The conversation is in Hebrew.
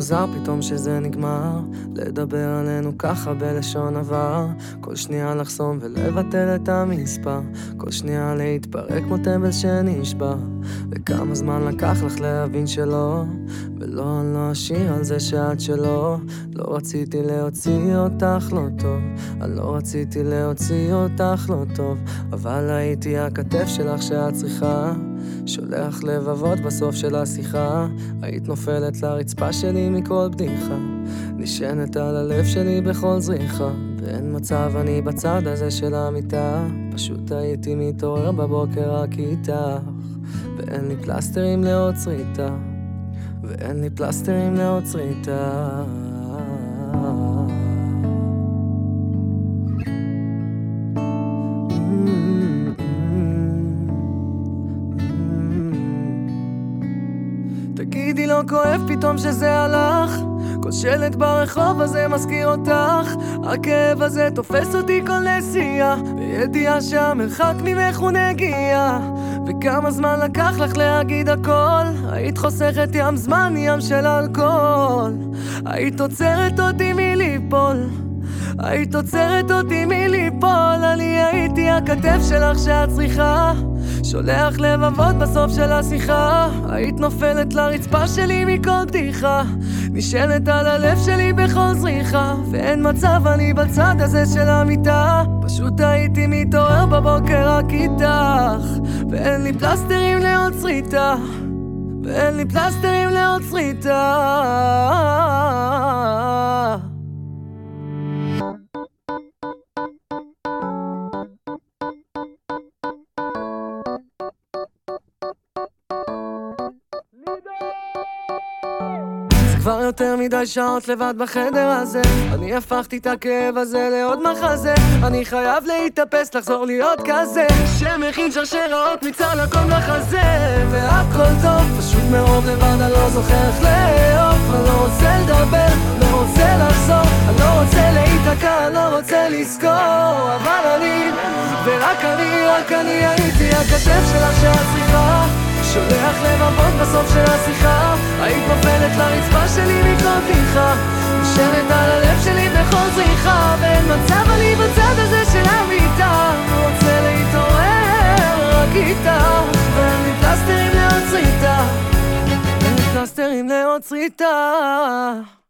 מוזר פתאום שזה נגמר, לדבר עלינו ככה בלשון עבר. כל שנייה לחסום ולבטל את המספר, כל שנייה להתפרק כמו טמבל שנשבר. וכמה זמן לקח לך להבין שלא, ולא, אני לא אשיר על זה שאת שלא. לא רציתי להוציא אותך לא טוב, אני לא רציתי להוציא אותך לא טוב, אבל הייתי הכתף שלך שאת צריכה, שולח לבבות בסוף של השיחה. היית נופלת לרצפה שלי מכל בדיחה, נשענת על הלב שלי בכל זריחה. ואין מצב אני בצד הזה של המיטה, פשוט הייתי מתעורר בבוקר רק איתך. ואין לי פלסטרים לעוד שריטה, ואין לי פלסטרים לעוד שריטה. תגידי לא כואב פתאום שזה הלך, כל שלט ברחוב הזה מזכיר אותך. הכאב הזה תופס אותי כל נסיעה, בידיעה שהמרחק ממך הוא נגיע. וכמה זמן לקח לך להגיד הכל, היית חוסכת ים זמן, ים של אלכוהול. היית עוצרת אותי מליפול, היית עוצרת אותי מליפול. אני הייתי הכתף שלך שאת צריכה, שולח לבבות בסוף של השיחה. היית נופלת לרצפה שלי מכל בדיחה, נשענת על הלב שלי בכל זריחה. ואין מצב אני בצד הזה של המיטה, פשוט הייתי מתעורר בבוקר רק איתך. ואין לי פלסטרים לעוד שריטה, ואין לי פלסטרים לעוד שריטה. כבר יותר מדי שעות לבד בחדר הזה, אני הפכתי את הכאב הזה לעוד מחזה. אני חייב להתאפס, לחזור להיות כזה שמכין שרשראות מצלקות לחזה. והכל טוב, פשוט מרוב לבד אני לא זוכר איך לאהוב. אני לא רוצה לדבר, לא רוצה לחזור, אני לא רוצה להיתקע, לא רוצה לזכור. אבל אני, ורק אני הייתי הכתף שלך שאת צריכה, שולח לבבות בסוף של השיחה. היית נופלת לרצפה שלי מכל בדיחה, נשענת על הלב שלי בכל זריחה. ואין מצב אני בצד הזה של המיטה, רוצה להתעורר רק איתה. ואין לי פלסטרים לעוד שריטה, אין לי פלסטרים לעוד שריטה.